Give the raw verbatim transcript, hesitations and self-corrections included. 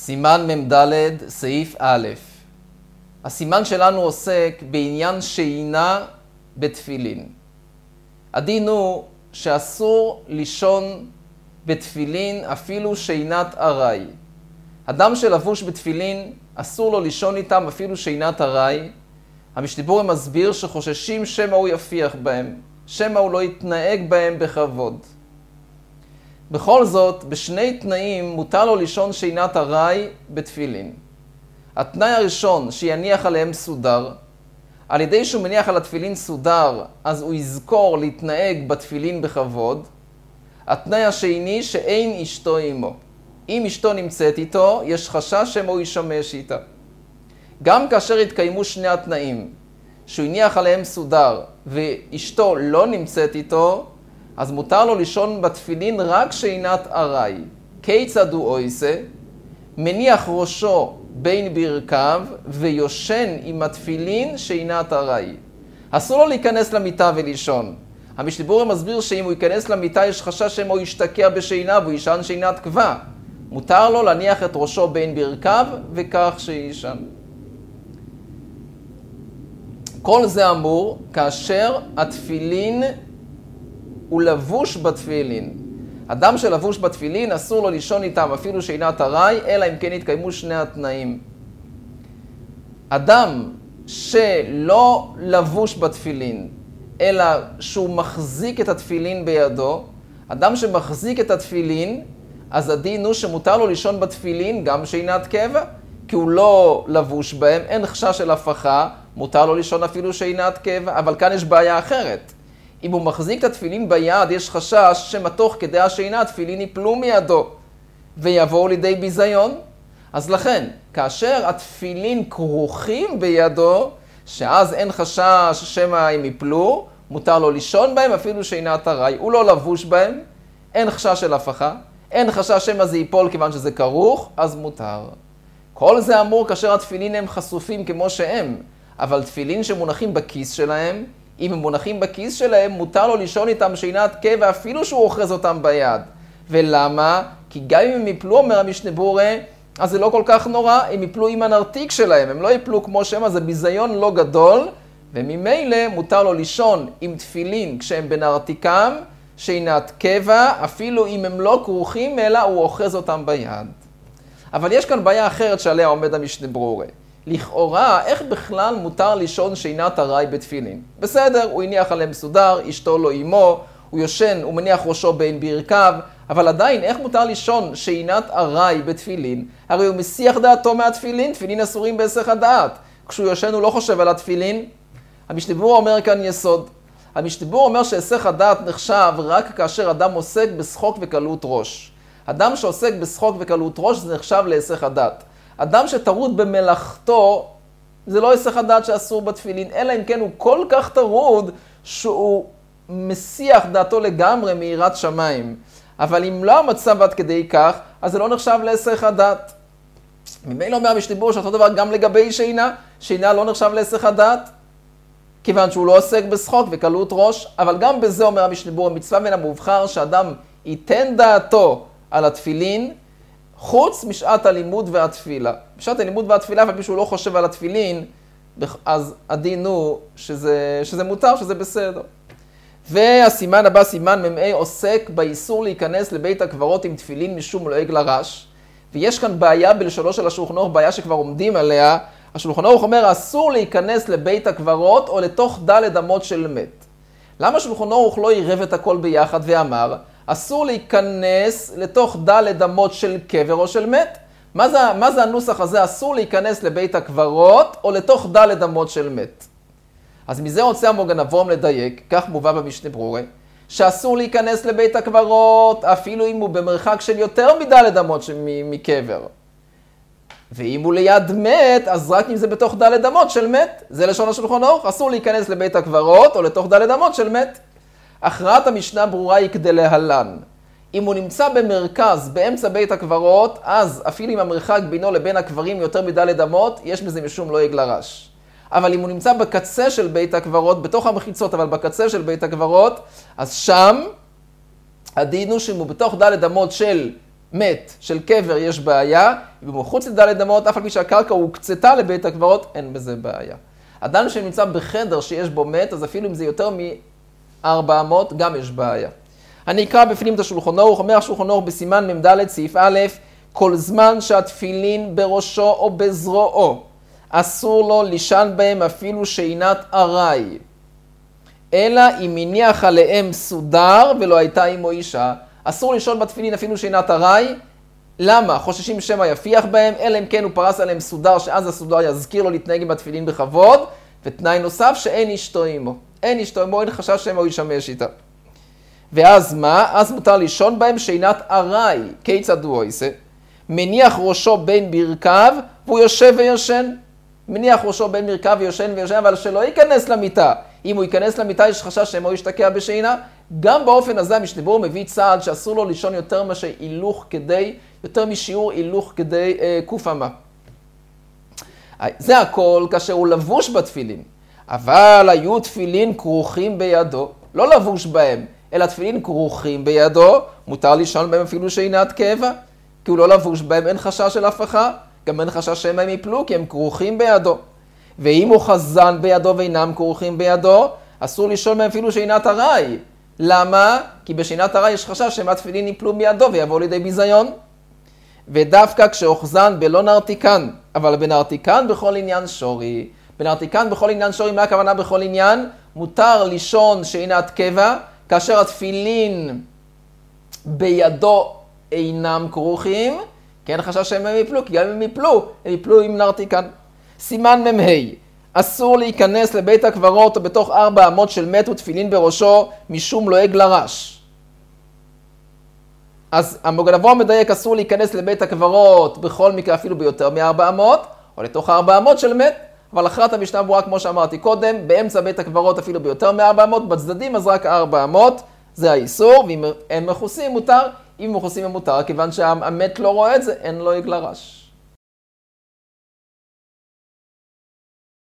סימן ממדלת, סעיף א'. הסימן שלנו עוסק בעניין שינה בתפילין. הדין הוא שאסור לישון בתפילין אפילו שינת ארעי. אדם שלבוש בתפילין, אסור לו לישון איתם אפילו שינת ארעי. המשנה מסביר שחוששים שמא הוא יפיח בהם, שמא הוא לא יתנהג בהם בכבוד. בכל זאת, בשני תנאים מותר לו לישון שינת ארעי בתפילין. התנאי הראשון, שיניח עליהם סודר. על ידי שהוא מניח על התפילין סודר, אז הוא יזכור להתנהג בתפילין בכבוד. התנאי השני, שאין אשתו עמו. אם אשתו נמצאת איתו, יש חשש שמא הוא ישמש איתה. גם כאשר התקיימו שני התנאים, שהוא הניח עליהם סודר ואשתו לא נמצאת איתו, אז מותר לו לישון בתפילין רק שינת ארעי. כיצד הוא עושה? מניח ראשו בין ברכיו ויושן עם התפילין שינת ארעי. אסור לו להיכנס למיטה ולישון. המשנה מסביר שאם הוא ייכנס למיטה יש חשש שמא הוא ישתקע בשינה והוא יישן שינת קבע. מותר לו להניח את ראשו בין ברכיו וכך שישן. כל זה אמור כאשר התפילין הוא לבוש בתפילין. אדם שלבוש בתפילין אסור לו לישון איתם אפילו שינת ארעי, אלא אם כן יתקיימו שני התנאים. אדם שלא לבוש בתפילין, אלא שהוא מחזיק את התפילין בידו, אדם שמחזיק את התפילין, אז הדין הוא שמותר לו לישון בתפילין גם שינת קבע, כי הוא לא לבוש בהם, אין חשש של הפכה, מותר לו לישון אפילו שינת קבע, אבל כאן יש בעיה אחרת. אם הוא מחזיק את התפילין ביד, יש חשש שמתוך כדי השינה התפילין ייפלו מידו ויבואו לידי ביזיון. אז לכן, כאשר התפילין כרוכים בידו, שאז אין חשש שמא הם ייפלו, מותר לו לישון בהם אפילו שינת ארעי. הוא לא לבוש בהם, אין חשש של הפכה, אין חשש שמא זה ייפול כיוון שזה כרוך, אז מותר. כל זה אמור כאשר התפילין הם חשופים כמו שהם, אבל תפילין שמונחים בכיס שלהם, אם הם מונחים בכיס שלהם, מותר לו לישון איתם שינת קבע, אפילו שהוא אוחז אותם ביד. ולמה? כי גם אם הם יפלו, אומר המשנה ברורה, אז זה לא כל כך נורא, הם יפלו עם הנרתיק שלהם, הם לא יפלו כמו שהם, אז זה ביזיון לא גדול, וממילא מותר לו לישון עם תפילין כשהם בנרתיקם, שינת קבע, אפילו אם הם לא כרוכים, אלא הוא אוחז אותם ביד. אבל יש כאן בעיה אחרת שעליה עומד המשנה ברורה. לכאורה, איך בכלל מותר לישון שינת ארעי בתפילין? בסדר, הוא הניח עליהם סודר, אשתו לא עמו, הוא יושן, הוא מניח ראשו בין ברכיו, אבל עדיין, איך מותר לישון שינת ארעי בתפילין? הרי הוא מסיח דעתו מהתפילין, תפילין אסורים בהיסח הדעת. כשהוא יושן הוא לא חושב על התפילין. המשנה ברורה אומר כאן יסוד. המשנה ברורה אומר שהיסח הדעת נחשב רק כאשר אדם עוסק בשחוק וקלות ראש. אדם שעוסק בשחוק וקלות ראש זה נחשב להיסח הדעת. אדם שטרוד במלאכתו, זה לא היסח הדעת שאסור בתפילין, אלא אם כן הוא כל כך טרוד שהוא מסיח דעתו לגמרי מיראת שמיים. אבל אם לא המצב עד כדי כך, אז זה לא נחשב להיסח הדעת. ממילא אומר המשנה ברורה שאותו דבר גם לגבי שינה, שינה לא נחשב להיסח הדעת, כיוון שהוא לא עוסק בשחוק וקלות ראש, אבל גם בזה אומר המשנה ברורה, מצווה מן המובחר שאדם ייתן דעתו על התפילין, חוץ משעת הלימוד והתפילה. בשעת הלימוד והתפילה, אבל מישהו לא חושב על התפילין, אז הדין הוא שזה, שזה מותר, שזה בסדר. והסימן הבא, סימן ממאי, עוסק באיסור להיכנס לבית הקברות עם תפילין משום לועג לרש. ויש כאן בעיה בלשונו של השולחן ערוך, בעיה שכבר עומדים עליה. השולחן ערוך אומר, אסור להיכנס לבית הקברות או לתוך דלת אמות של מת. למה השולחן ערוך לא עירב את הכל ביחד ואמר, אסור להיכנס לתוך דלת אמות של קבר או של מת? מה זה, מה זה הנוסח הזה? אסור להיכנס לבית הקברות או לתוך דלת אמות של מת. אז מזה רוצה המוגן אברהם לדייק, כך מובא במשנה ברורה, שאסור להיכנס לבית הקברות אפילו אם הוא במרחק של יותר מדלת אמות מקבר. ואם הוא ליד מת, אז רק אם זה בתוך דלת אמות של מת. זה לשון השולחן ערוך, אסור להיכנס לבית הקברות או לתוך דלת אמות של מת. הכרעת המשנה ברורה היא כדלהלן. אם הוא נמצא במרכז, באמצע בית הקברות, אז אפילו אם המרחק בינו לבין הקברים יותר מדלת אמות, יש בזה משום לועג לרש. אבל אם הוא נמצא בקצה של בית הקברות, בתוך המחיצות, אבל בקצה של בית הקברות, אז שם הדין הוא שאם הוא בתוך דלת אמות של מת של קבר יש בעיה, ובחוץ לדלת אמות, אף על פי שהקרקע הוקצתה לבית הקברות, אין בזה בעיה. אדם שנמצא בחדר שיש בו מת, אז אפילו אם זה יותר מ-ארבע מאות, גם יש בעיה. אני אקרא בפנים את השולחן ערוך, אומר השולחן ערוך בסימן מ"ד סעיף א', כל זמן שהתפילין בראשו או בזרועו, אסור לו לישן בהם אפילו שינת ארעי, אלא אם הניח עליהם סודר ולא הייתה עמו אישה. אסור לישון בתפילין אפילו שינת ארעי. למה? חוששים שמא יפיח בהם, אלא אם כן הוא פרס עליהם סודר, שאז הסודר יזכיר לו להתנהג עם התפילין בכבוד, ותנאי נוסף שאין אשתו עמו. אין אשתו עמו, אין חשש שמא הוא ישמש איתה. ואז מה? אז מותר לישון בהם שינת ארעי. כיצד הוא עושה? מניח ראשו בין ברכיו, והוא יושב ויושן. מניח ראשו בין ברכיו ויושן ויושן, אבל שלא ייכנס למיטה. אם הוא ייכנס למיטה, יש חשש שמא הוא ישתקע בשינה. גם באופן הזה המשנה ברורה מביא צעד שאסור לו לישון יותר מאשר הילוך כדי, יותר משיעור הילוך כדי אה, קוף אמה. זה הכל כאשר הוא לבוש בתפילין. אבל היו תפילין כרוכים בידו, לא לבוש בהם, אלא תפילין כרוכים בידו, מותר לישון בהם אפילו שינת קבע, כי הוא לא לבוש בהם, אין חשש של הפכה, גם אין חשש שהם הם יפלו, כי הם כרוכים בידו. ואם הוא חזן בידו ואינם כרוכים בידו, אסור לישון בהם אפילו שינת ארעי. למה? כי בשינת ארעי יש חשש שהם התפילין יפלו מידו ויבואו לידי ביזיון. ודווקא כשאוחזן בלא נרתיקן, אבל בנרתיקן בכל עניין שורי. בנרתיקן בכל עניין שורי, מה הכוונה בכל עניין? מותר לישון שינת קבע, כאשר התפילין בידו אינם כרוכים, כי אין חשש שהם יפלו, כי גם אם הם יפלו, הם יפלו עם נרתיקן. סימן ממהי, אסור להיכנס לבית הקברות או בתוך ארבע אמות של מת ותפילין בראשו, משום לועג לרש. אז המגן אברהם מדייק, אסור להיכנס לבית הקברות בכל מקרה אפילו ביותר מארבע אמות, או לתוך ארבע אמות של מת, אבל אחרת המשנה ברורה, כמו שאמרתי קודם, באמצע בית הקברות אפילו ביותר מארבע אמות, בצדדים אז רק ארבע אמות, זה האיסור, ואם הם מכוסים מותר, אם מכוסים הם מותר, כיוון שהמת לא רואה את זה, אין לו עגל רש.